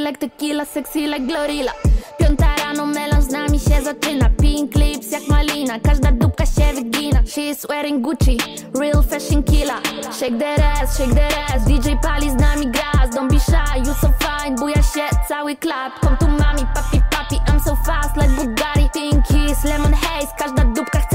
like tequila, sexy like Glorilla. 5 rano, melanż z nami się zaczyna. Pink lips jak malina, każda dupka się wygina. She is wearing Gucci, real fashion killer. Shake that ass, shake that ass. DJ pali z nami gras. Don't be shy, you so fine. Buja się cały klub. Come to mami, papi, papi, I'm so fast like Bugatti. Pink kiss, lemon haze, każda dupka chce